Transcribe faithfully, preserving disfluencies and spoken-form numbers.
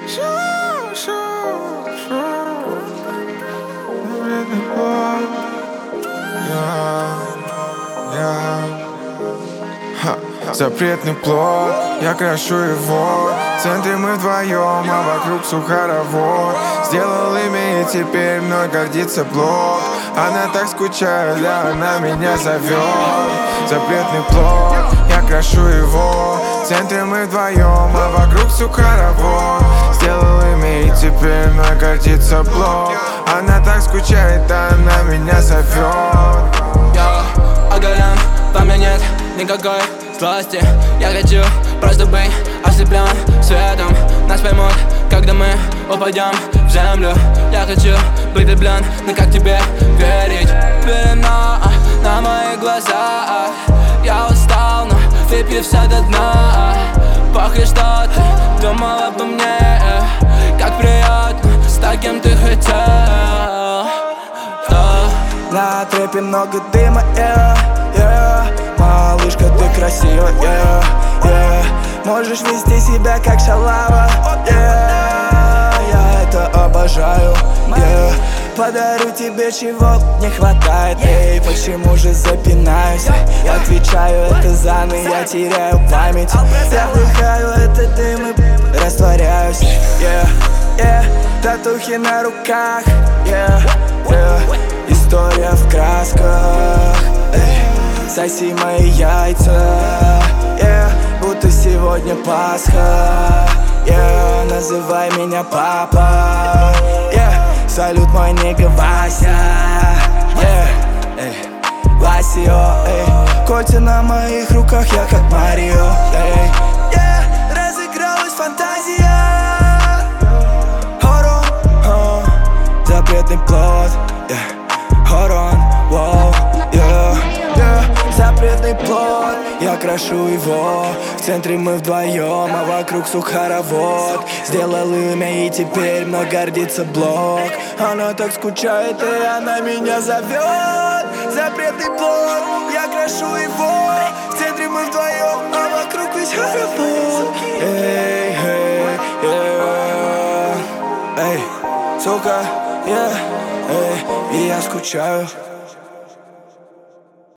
Запретный плод, я крашу его. В центре мы вдвоем, а вокруг сухоровод. Сделал имя, и теперь мной гордится блог. Она так скучает, да, она меня зовет. Запретный плод, я крашу его. В центре мы вдвоем, а вокруг сухоровод. Сделал имя, и теперь мной гордится блог. Она так скучает, да, она меня зовет. Я оголен, во мне нет никакой злости. Я хочу просто быть ослеплен светом. Нас поймут, когда мы упадем в землю. Я хочу быть влюблен, но как тебе верить? Пелена на моих глазах. Я устал, но выпью все до дна. Похуй, что ты думала обо мне. Как приятно, с таким ты хотел. На трэпе много дыма, yeah, yeah. Малышка, ты красива, yeah, yeah. Можешь вести себя как шалава, yeah. Я это обожаю, yeah. Подарю тебе, чего не хватает, эй, почему же запинаюсь? Отвечаю, это заны, я теряю память. Я вдыхаю этот дым и растворяюсь, yeah, yeah. Татухи на руках, yeah, yeah. История в красках, эй. Соси мои яйца, yeah. Будто сегодня Пасха, yeah. Называй меня папа, yeah. Салют, мой нига Вася, yeah. Эй. Васио, эй. Кольца на моих руках, я как Марио, эй. Yeah. Разыгралась фантазия. Hold on, oh. Запретный плод, yeah. Hold on, wow, yeah, yeah. Запретный плод, я крашу его. В центре мы вдвоем, а вокруг сухоровод. Сделал имя, и теперь мной гордится блог. Она так скучает, и она меня зовет. Запретный плод, я крашу его. В центре мы вдвоем, а вокруг весь хоровод. Эй, эй, эй, эй, сука, yeah. Эй, и я скучаю.